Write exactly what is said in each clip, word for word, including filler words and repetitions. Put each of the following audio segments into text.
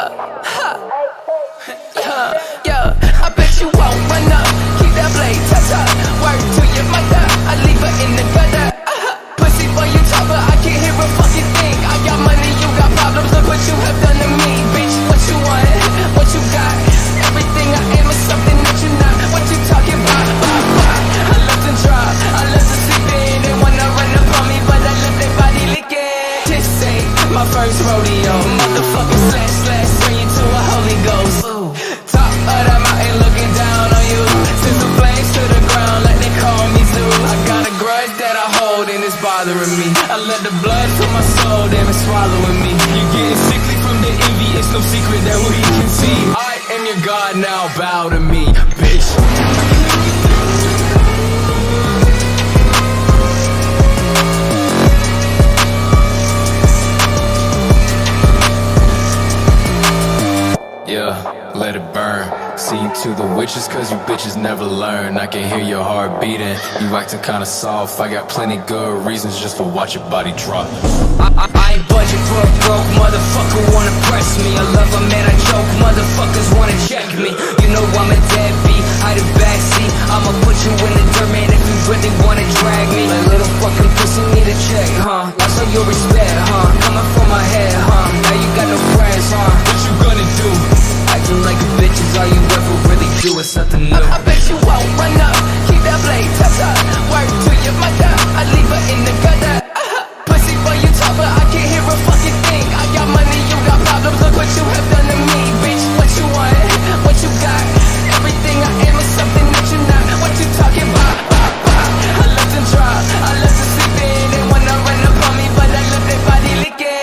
Yeah, ha. Yeah, yeah. I bet you won't run up. Keep that blade tucked up. Work to your mother. I leave her in the gutter. Uh-huh. Pussy boy, you talk, but I can't hear a fucking thing. I got money, you got problems. Look what you have done to me, bitch. What you want? What you got? Everything I am is something that you're not. What you talking about? I love to drop. I love to sleep in. They wanna run up on me, but I let their body lick it. This ain't my first rodeo. Motherfucker slash slash, turn you to a Holy Ghost. Ooh. Top of the mountain looking down on you. Since the flames to the ground like they call me Zeus. I got a grudge that I hold and it's bothering me. I let the blood fill my soul, damn it's swallowing me. You getting sickly from the envy, it's no secret that we can see. I am your God now, bow to me, bitch. Yeah, let it burn. See to the witches, cause you bitches never learn. I can hear your heart beating. You acting kinda soft. I got plenty good reasons just to watch your body drop. I, I, I ain't budget for a broke motherfucker wanna press me. I love a man, I joke. Motherfuckers wanna check me. You know I'm a deadbeat, hide a backseat. I'ma put you in the dirt, man, if you really wanna drag me. Like little fucking pussy need a check, huh? I saw your respect, huh? Coming from my head, huh? Now you got no friends, huh? What you gonna do? Acting like a bitch is all you ever really do, it's nothing new. I, I bet you won't run up. Keep that blade tucked up. Work to your mother. I leave her in the gutter. Uh-huh. Pussy boy, you talk, but I can't hear a fucking thing. I got money, you got problems. Look what you have done to me, bitch. What you want? What you got? Everything I am is something that you're not. What you talking about? I love to drop. I love to sleep in. They wanna run up on me, but I let their body lick it.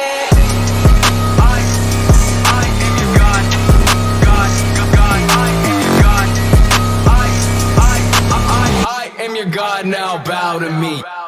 God now bow to me.